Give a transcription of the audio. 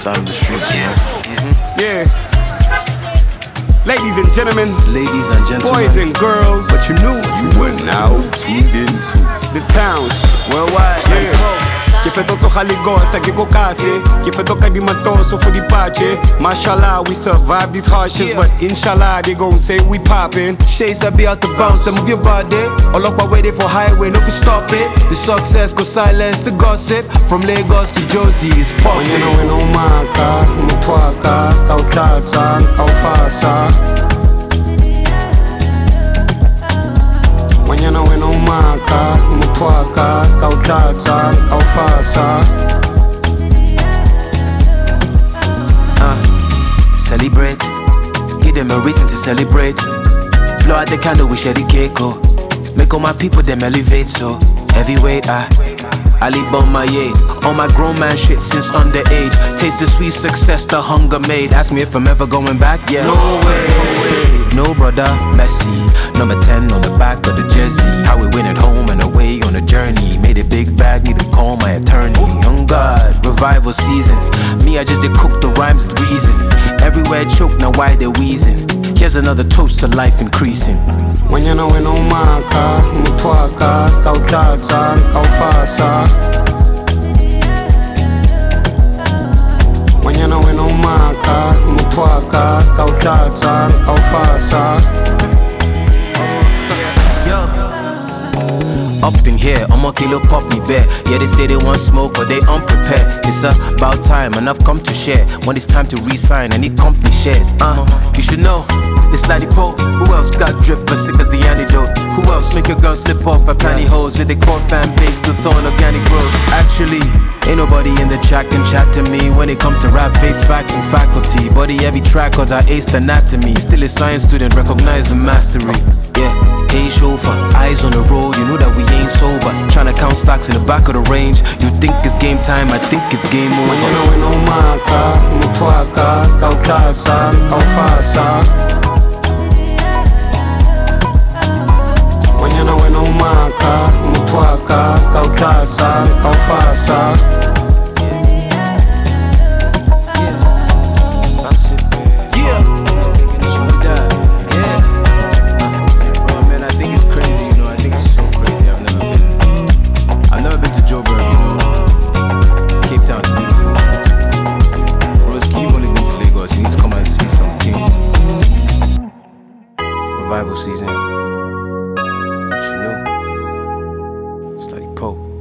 Sound of the streets, you know. Yeah. Ladies and gentlemen, boys and girls, what you knew, you were now tuned into the towns worldwide. Ke fetoto khaligosa ke go kase ke fetoka di matoso for the pache. Mashallah we survive these hardships, but inshallah they gon' say we poppin'. Shades I be out the bounce, then move your body. All up my waiting for highway, no fi stop it. The success go silence the gossip. From Lagos to Josie, it's poppin'. Wanyana wena umaka, umutwaka, kautata, kaufasa. Wanyana wena umaka, umutwaka, kautata, kaufasa. Celebrate, give them a reason to celebrate. Blow out the candle, we share the cake, oh. Make all my people them elevate, so heavyweight, Ali Bomaye, on my grown man shit since underage. Taste the sweet success the hunger made. Ask me if I'm ever going back, yeah. No way, no brother, Messi. Number 10 on the back of the jersey. How we win at home and away on a journey. Made a big bag, need to call my attorney. Young God, revival season. Me, I just did cook the rhymes with reason. Everywhere choke, now why they wheezing? Here's another toast to life increasing. Wanyana wena umaka, umutwaka, kautata, kaufasa. Wanyana wena umaka, umutwaka, kautata, kaufasa. Up in here, I'ma kill a pop me bear. Yeah, they say they want smoke, but they unprepared. It's about time, and I've come to share. When it's time to re-sign, I need company shares. You should know, it's like the Pope. Who else got drip as sick as the antidote? Who else make a girl slip off her pantyhose with a core fan base built on organic growth? Actually, ain't nobody in the chat can chat to me when it comes to rap, face facts and faculty. Body heavy track cause I aced anatomy. Still a science student, recognize the mastery. Yeah. Hey chauffeur, eyes on the road, you know that we ain't sober. Tryna count stocks in the back of the range. You think it's game time, I think it's game over. Wanyana wena umaka, umutwaka, kautata, kaufasa. Wanyana wena umaka, umutwaka, kautata, kaufasa. Revival season. What you knew? It's like Pope.